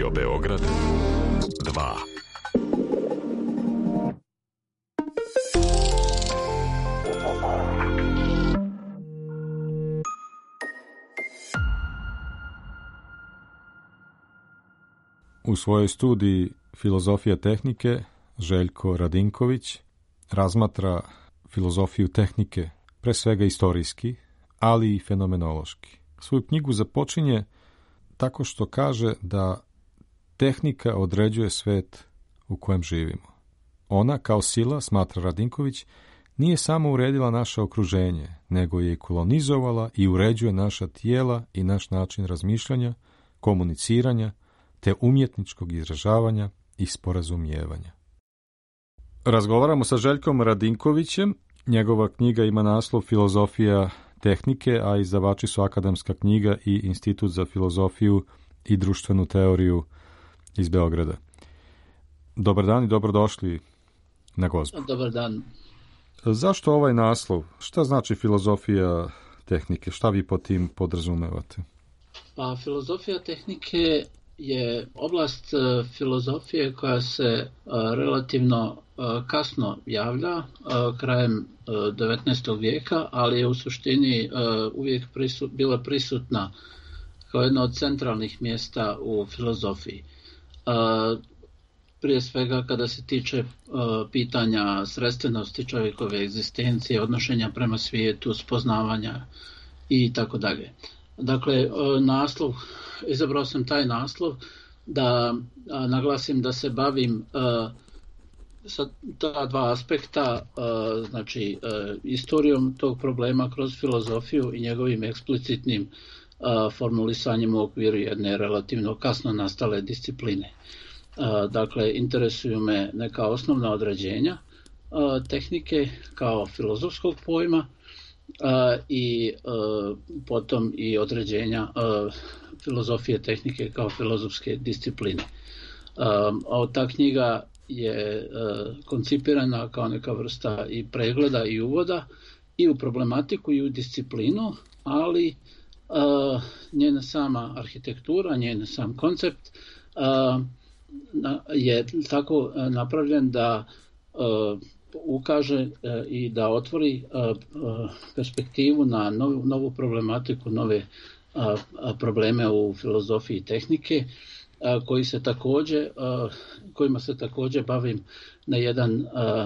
Radio Beograd dva. U svojoj studiji Filozofija tehnike Željko Radinković razmatra filozofiju tehnike, pre svega istorijski, ali i fenomenološki. Svoju knjigu započinje tako što kaže da tehnika određuje svet u kojem živimo. Ona, kao sila, smatra Radinković, nije samo uredila naše okruženje, nego je i kolonizovala i uređuje naša tijela i naš način razmišljanja, komuniciranja, te umjetničkog izražavanja i sporazumijevanja. Razgovaramo sa Željkom Radinkovićem. Njegova knjiga ima naslov Filozofija tehnike, a izdavači su Akademska knjiga i Institut za filozofiju i društvenu teoriju iz Beograda. Dobar dan i dobrodošli na Gozbu. Dobar dan. Zašto ovaj naslov? Šta znači filozofija tehnike? Šta vi pod tim podrazumevate? Pa, filozofija tehnike je oblast filozofije koja se relativno kasno javlja, krajem devetnaestog vijeka, ali je u suštini uvijek prisut, bila prisutna kao jedna od centralnih mjesta u filozofiji. Prije svega kada se tiče pitanja sredstvenosti čovjekove egzistencije, odnošenja prema svijetu, spoznavanja i tako dalje. Dakle, naslov, izabrao sam taj naslov da naglasim da se bavim sa ta dva aspekta, znači istorijom tog problema kroz filozofiju i njegovim eksplicitnim formulisanjem u okviru jedne relativno kasno nastale discipline. Dakle, interesuju me neka osnovna određenja tehnike kao filozofskog pojma i potom i određenja filozofije tehnike kao filozofske discipline. Ta knjiga je koncipirana kao neka vrsta i pregleda i uvoda i u problematiku i u disciplinu, ali njena sama arhitektura, njen sam koncept je tako napravljen da ukaže i da otvori perspektivu na novu, novu problematiku, nove probleme u filozofiji tehnike, koji se također, kojima se također bavim na jedan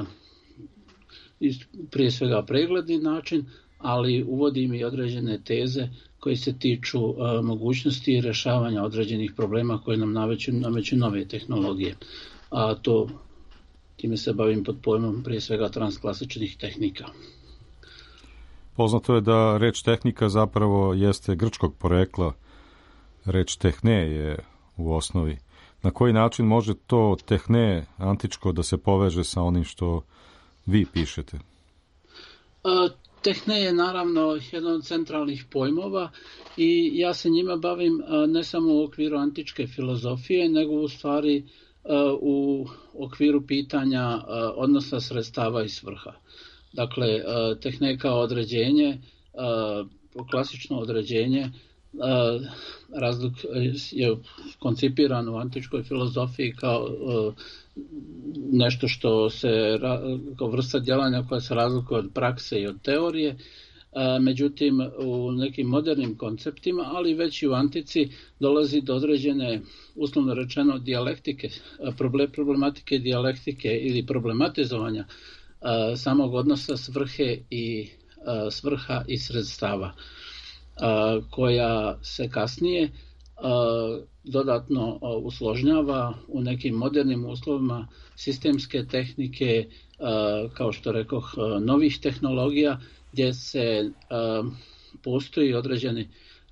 prije svega pregledni način, ali uvodim i određene teze koje se tiču mogućnosti rješavanja određenih problema koje nam nameću, nameću nove tehnologije. A to time se bavim pod pojmom prije svega transklasičnih tehnika. Poznato je da reč tehnika zapravo jeste grčkog porekla. Reč tehne je u osnovi. Na koji način može to tehne antičko da se poveže sa onim što vi pišete? Tehne je naravno jedan od centralnih pojmova i ja se njima bavim ne samo u okviru antičke filozofije, nego u stvari u okviru pitanja odnosa sredstava i svrha. Dakle, tehne kao određenje, klasično određenje, razlik je koncipiran u antičkoj filozofiji kao nešto što se, kao vrsta djelanja koja se razlikuje od prakse i od teorije. Međutim, u nekim modernim konceptima, ali već i u antici, dolazi do određene, uslovno rečeno, dijalektike, problematike dijalektike ili problematizovanja samog odnosa svrhe i svrha i sredstava, koja se kasnije dodatno usložnjava u nekim modernim uslovima sistemske tehnike, kao što rekoh, novih tehnologija, gdje se postoji određeni,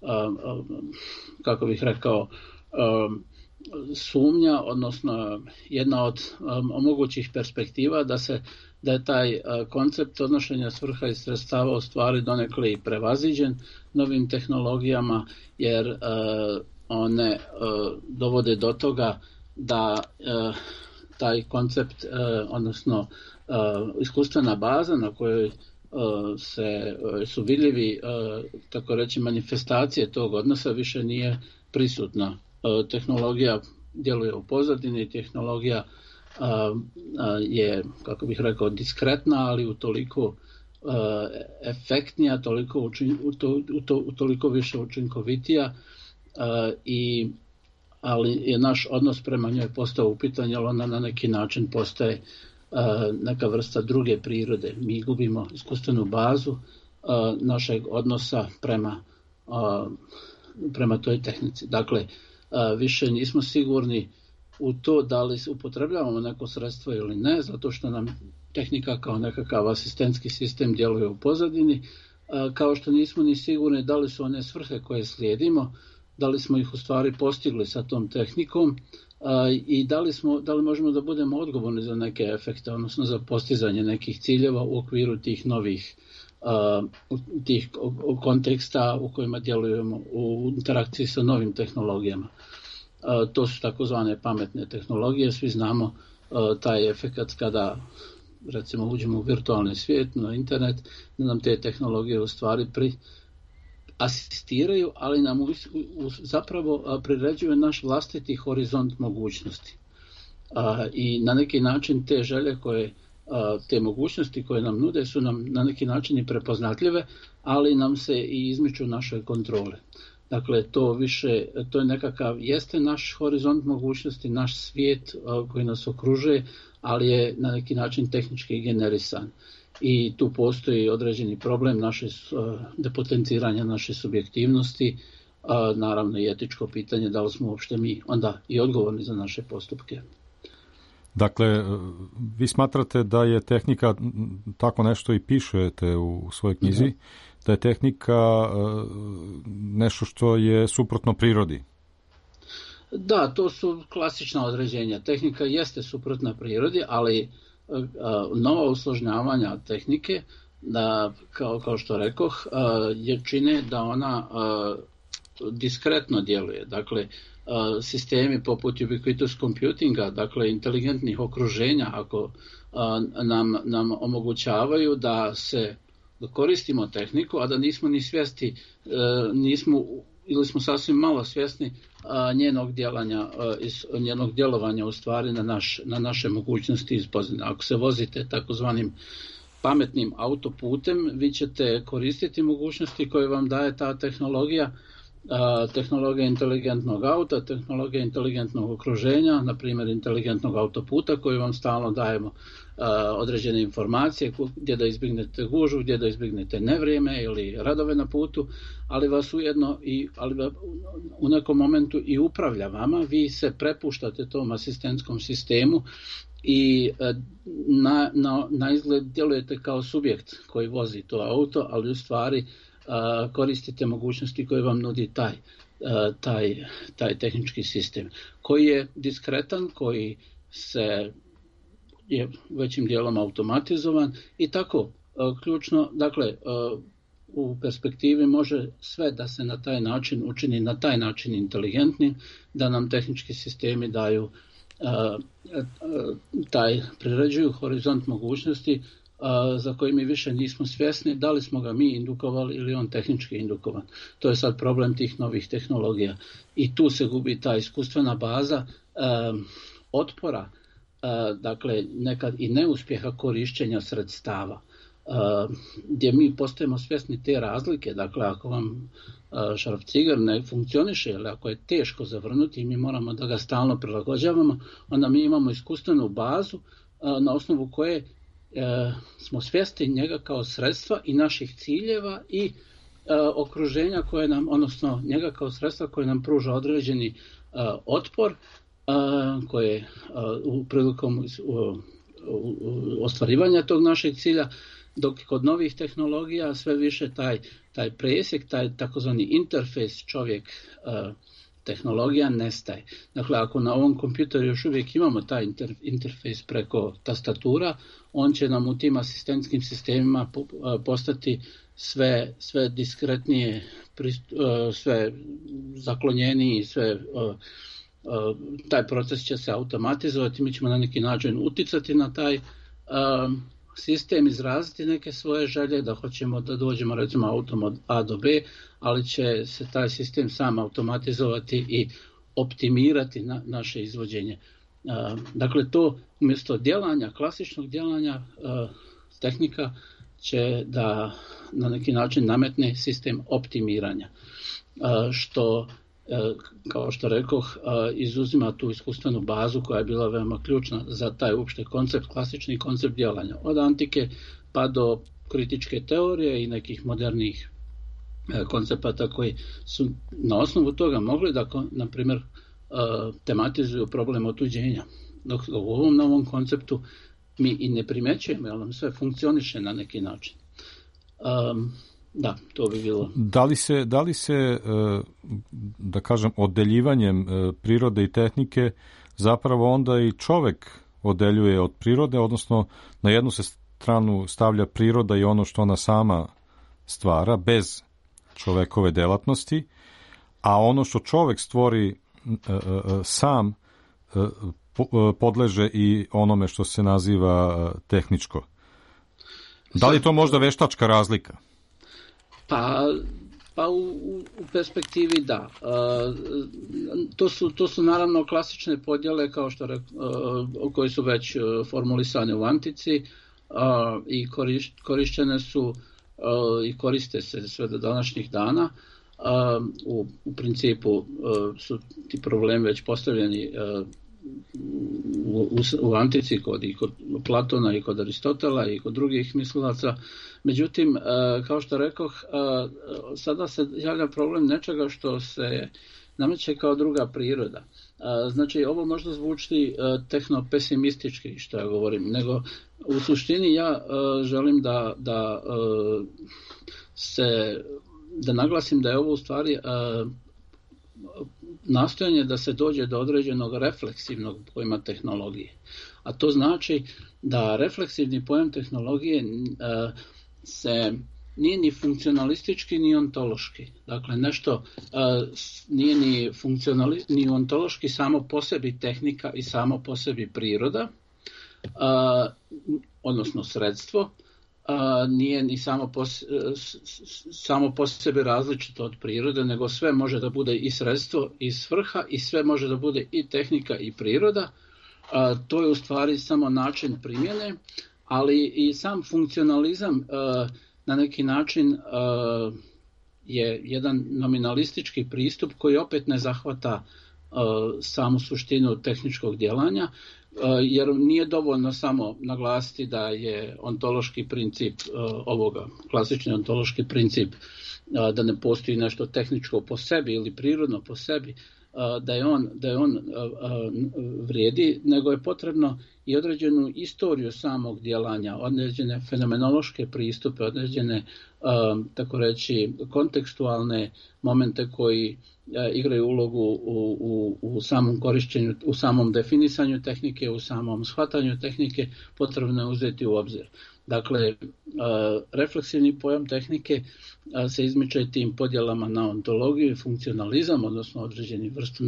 kako bih rekao, sumnja, odnosno jedna od mogućih perspektiva da se da je taj koncept odnošenja svrha i sredstava u stvari donekle i prevaziđen novim tehnologijama, jer one dovode do toga da taj koncept, odnosno iskustvena baza na kojoj se su vidljivi, tako reći, manifestacije tog odnosa više nije prisutna. Tehnologija djeluje u pozadini, tehnologija a, a, je, kako bih rekao, diskretna, ali u toliko a, efektnija, toliko, učin, u to, u to, u toliko više učinkovitija, a, i, ali je naš odnos prema njoj postao upitan, jer ona na neki način postaje a, neka vrsta druge prirode. Mi gubimo iskustvenu bazu a, našeg odnosa prema, a, prema toj tehnici. Dakle, a, više nismo sigurni u to da li upotrebljavamo neko sredstvo ili ne, zato što nam tehnika kao nekakav asistentski sistem djeluje u pozadini, a, kao što nismo ni sigurni da li su one svrhe koje slijedimo, da li smo ih u stvari postigli sa tom tehnikom, a, i da li, smo, da li možemo da budemo odgovorni za neke efekte, odnosno za postizanje nekih ciljeva u okviru tih novih a, tih konteksta u kojima djelujemo u interakciji sa novim tehnologijama. A, to su takozvane pametne tehnologije. Svi znamo a, taj efekt kada recimo uđemo u virtualni svijet, na internet, da nam te tehnologije u stvari pri asistiraju, ali nam u, u, zapravo a, priređuju naš vlastiti horizont mogućnosti. A, I na neki način te želje koje, a, te mogućnosti koje nam nude su nam na neki način i prepoznatljive, ali nam se i izmiču naše kontrole. Dakle, to više, to je nekakav, jeste naš horizont mogućnosti, naš svijet a, koji nas okružuje, ali je na neki način tehnički generisan. I tu postoji određeni problem naše depotenciranja naše subjektivnosti, a, naravno i etičko pitanje da li smo uopšte mi onda i odgovorni za naše postupke. Dakle, vi smatrate da je tehnika, tako nešto i pišete u svojoj knjizi, mm-hmm. da je tehnika nešto što je suprotno prirodi? Da, to su klasična određenja. Tehnika jeste suprotna prirodi, ali nova usložnjavanja tehnike, da, kao, kao što rekoh, je čine da ona diskretno djeluje. Dakle, sistemi poput ubiquitous computinga, dakle inteligentnih okruženja, ako nam, nam omogućavaju da se da koristimo tehniku, a da nismo ni svjesni, nismo ili smo sasvim malo svjesni a, njenog djelanja, a, iz, njenog djelovanja u stvari na, naš, na naše mogućnosti iz pozadine. Ako se vozite takozvanim pametnim autoputem, vi ćete koristiti mogućnosti koje vam daje ta tehnologija, a, tehnologija inteligentnog auta, tehnologija inteligentnog okruženja, na primjer inteligentnog autoputa koji vam stalno dajemo a, određene informacije gdje da izbjegnete gužvu, gdje da izbjegnete nevrijeme ili radove na putu, ali vas ujedno i ali u nekom momentu i upravlja vama, vi se prepuštate tom asistentskom sistemu i na, na, na izgled djelujete kao subjekt koji vozi to auto, ali u stvari a, koristite mogućnosti koje vam nudi taj, a, taj, taj tehnički sistem, koji je diskretan, koji se je većim dijelom automatizovan i tako a, ključno, dakle, a, u perspektivi može sve da se na taj način učini, na taj način inteligentnim, da nam tehnički sistemi daju a, a, taj, priređuju horizont mogućnosti a, za koji mi više nismo svjesni da li smo ga mi indukovali ili on tehnički indukovan. To je sad problem tih novih tehnologija i tu se gubi ta iskustvena baza a, otpora, a, dakle nekad i neuspjeha korišćenja sredstava. Uh, gdje mi postajemo svjesni te razlike, dakle ako vam uh, šrafciger ne funkcioniše ili ako je teško zavrnuti i mi moramo da ga stalno prilagođavamo, onda mi imamo iskustvenu bazu uh, na osnovu koje uh, smo svjesni njega kao sredstva i naših ciljeva i uh, okruženja koje nam, odnosno njega kao sredstva koje nam pruža određeni uh, otpor uh, koje uh, u prilikom uh, ostvarivanja tog našeg cilja, dok kod novih tehnologija sve više taj, taj presjek, taj takozvani interfejs čovjek uh, tehnologija nestaje. Dakle, ako na ovom kompjuteru još uvijek imamo taj inter, interfejs preko tastatura, on će nam u tim asistentskim sistemima po, uh, postati sve, sve diskretnije, prist, uh, sve zaklonjeniji, sve uh, uh, taj proces će se automatizovati, mi ćemo na neki način uticati na taj uh, sistem, izraziti neke svoje želje, da hoćemo da dođemo recimo autom od A do B, ali će se taj sistem sam automatizovati i optimirati na, naše izvođenje. Dakle, to umjesto djelanja, klasičnog djelanja, tehnika će da na neki način nametne sistem optimiranja, što, kao što rekoh, izuzima tu iskustvenu bazu koja je bila veoma ključna za taj uopšte koncept, klasični koncept djelanja. Od antike pa do kritičke teorije i nekih modernih koncepata koji su na osnovu toga mogli da, na primjer, tematizuju problem otuđenja. Dok u ovom novom konceptu mi i ne primećujemo, jer nam sve funkcioniše na neki način. Um, da, to bi bilo. Da li se, da li se da kažem, odeljivanjem prirode i tehnike zapravo onda i čovek odeljuje od prirode, odnosno na jednu se stranu stavlja priroda i ono što ona sama stvara, bez čovekove delatnosti, a ono što čovek stvori sam podleže i onome što se naziva tehničko. Da li je to možda veštačka razlika? Pa, pa u, u perspektivi da. To su, to su naravno klasične podjele kao što rek, koje su već formulisane u antici i korišćene su i koriste se sve do današnjih dana. U, u principu su ti problemi već postavljeni u, u, u antici kod, i kod Platona i kod Aristotela i kod drugih mislilaca. Međutim, kao što rekoh, sada se javlja problem nečega što se nameće kao druga priroda. Znači, ovo možda zvuči tehno-pesimistički što ja govorim, nego u suštini ja želim da, da se da naglasim da je ovo u stvari uh, nastojanje da se dođe do određenog refleksivnog pojma tehnologije. A to znači da refleksivni pojam tehnologije uh, se nije ni funkcionalistički ni ontološki. Dakle, nešto uh, nije ni funkcionali, ni ontološki samo po sebi tehnika i samo po sebi priroda, uh, odnosno sredstvo, A, nije ni samo po, samo po sebi različito od prirode, nego sve može da bude i sredstvo i svrha i sve može da bude i tehnika i priroda. A, to je u stvari samo način primjene, ali i sam funkcionalizam a, na neki način a, je jedan nominalistički pristup koji opet ne zahvata a, samu suštinu tehničkog djelanja, jer nije dovoljno samo naglasiti da je ontološki princip ovoga, klasični ontološki princip, da ne postoji nešto tehničko po sebi ili prirodno po sebi, da je on, da je on vrijedi, nego je potrebno i određenu istoriju samog djelanja, određene fenomenološke pristupe, određene, tako reći, kontekstualne momente koji igraju ulogu u, u, u samom korišćenju, u samom definisanju tehnike, u samom shvatanju tehnike, potrebno je uzeti u obzir. Dakle, refleksivni pojam tehnike se izmiče tim podjelama na ontologiju i funkcionalizam, odnosno određeni vrstu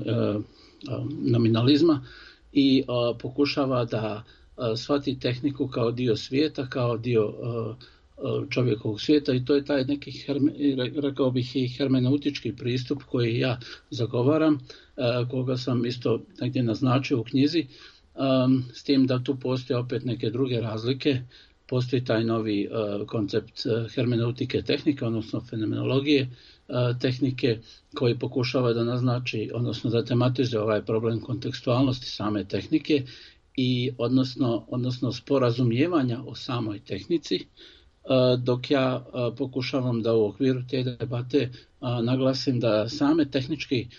nominalizma, i pokušava da shvati tehniku kao dio svijeta, kao dio čovjekovog svijeta, i to je taj neki, herme, rekao bih, i hermeneutički pristup koji ja zagovaram, koga sam isto negdje naznačio u knjizi, s tim da tu postoje opet neke druge razlike. Postoji taj novi koncept hermeneutike tehnike, odnosno fenomenologije tehnike, koji pokušava da naznači, odnosno da tematizuje ovaj problem kontekstualnosti same tehnike i odnosno, odnosno sporazumijevanja o samoj tehnici, dok ja pokušavam da u okviru te debate naglasim da same tehnički,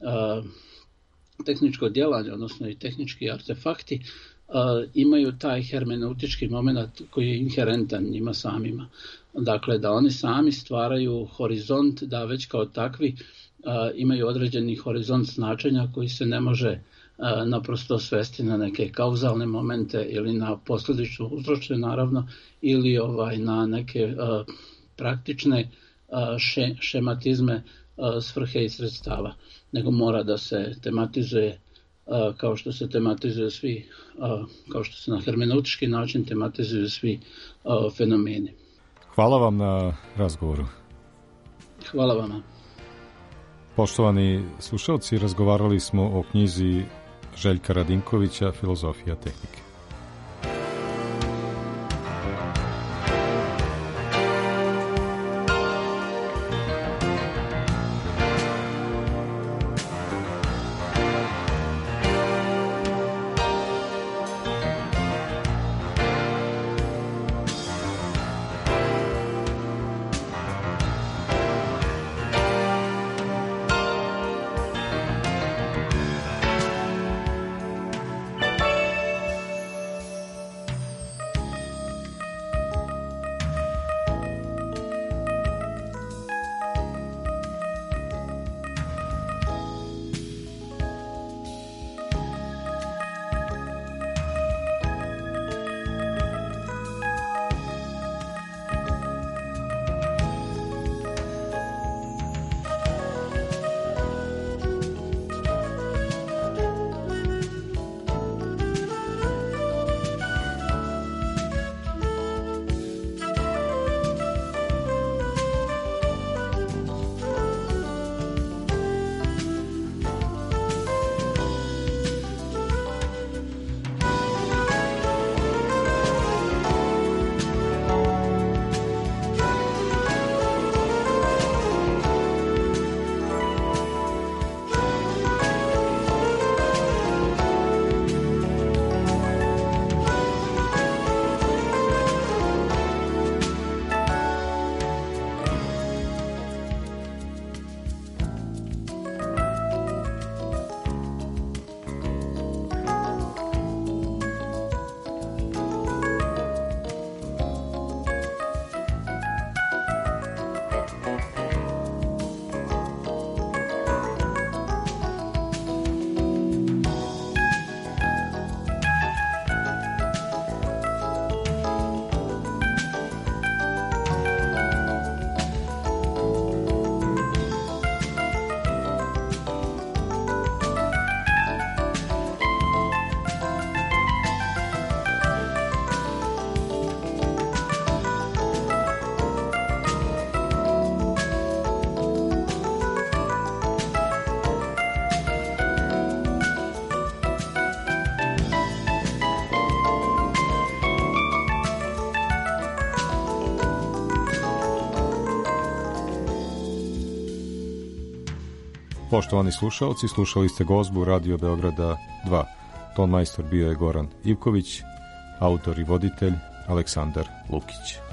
tehničko djelanje, odnosno i tehnički artefakti, imaju taj hermeneutički moment koji je inherentan njima samima. Dakle, da oni sami stvaraju horizont, da već kao takvi imaju određeni horizont značenja koji se ne može naprosto svesti na neke kauzalne momente ili na posljedično uzročne, naravno, ili ovaj na neke uh, praktične uh, še, šematizme uh, svrhe i sredstava, nego mora da se tematizuje uh, kao što se tematizuje svi, uh, kao što se na hermeneutički način tematizuju svi uh, fenomeni. Hvala vam na razgovoru. Hvala vama. Poštovani slušalci, razgovarali smo o knjizi Željka Radinkovića Filozofija tehnike. Poštovani slušalci, slušali ste gozbu Radio Beograda dva. Ton majstor bio je Goran Ivković, autor i voditelj Aleksandar Lukić.